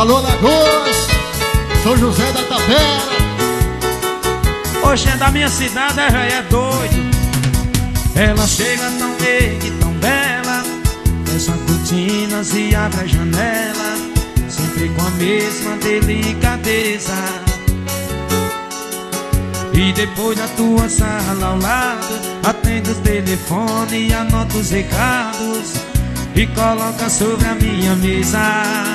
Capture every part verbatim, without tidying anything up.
Alô, Lagoas, São José da Tapera. Hoje é da minha cidade, é velho, é doido. Ela chega tão meiga e tão bela, fecha cortinas e abre a janela, sempre com a mesma delicadeza. E depois da tua sala ao lado, atende o telefone e anota os recados e coloca sobre a minha mesa.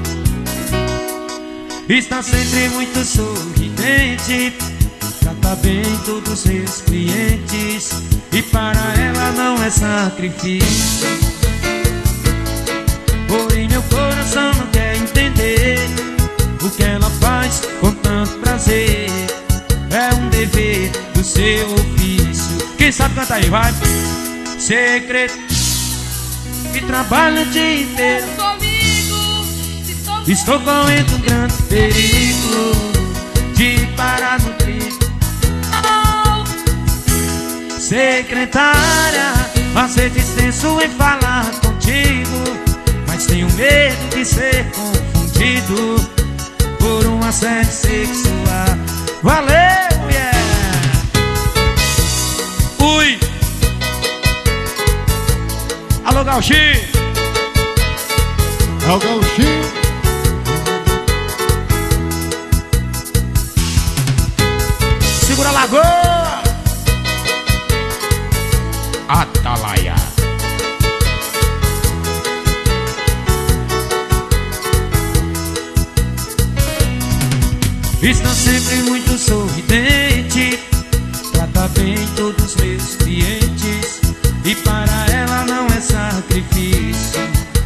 Está sempre muito sorridente, trata bem todos os seus clientes, e para ela não é sacrifício. Porém meu coração não quer entender o que ela faz com tanto prazer. É um dever do seu ofício. Quem sabe canta aí, vai. Segredo que trabalha o dia inteiro comigo. Estou correndo um grande perigo de parar no trilho. Secretária, aceito extenso em falar contigo, mas tenho medo de ser confundido por um assédio sexual. Valeu, mulher! Ui! Alô, Gauchinho! É o Gauchinho. Segura a lagoa! Atalaia. Está sempre muito sorridente, trata bem todos os meus clientes, e para ela não é sacrifício.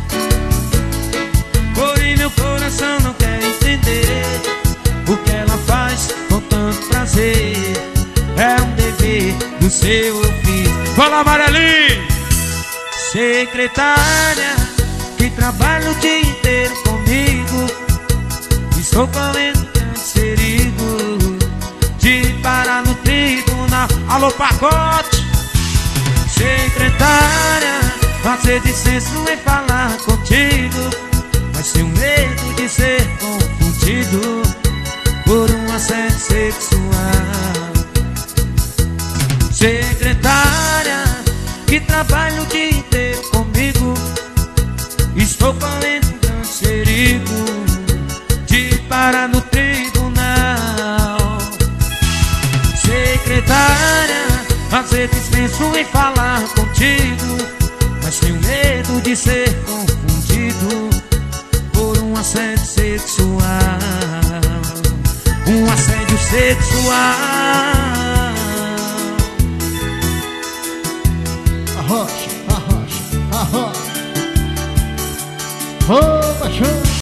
Porém meu coração não quer entender o que ela faz com tanto prazer. É um dever do seu ofício. Fala, amarelinho! Secretária, que trabalha o dia inteiro comigo, estou correndo perigo de parar no tribunal. Alô, pacote! Secretária, fazer dissenso em falar contigo, mas tenho medo de ser confundido por um assédio sexual. Secretária, que trabalha o dia inteiro comigo, estou correndo um grande perigo de parar no tribunal. Secretária, fazer dispenso em falar contigo, mas tenho medo de ser confundido por um assédio sexual. Um assédio sexual. Arrocha, arrocha, arrocha. Ô, baixão.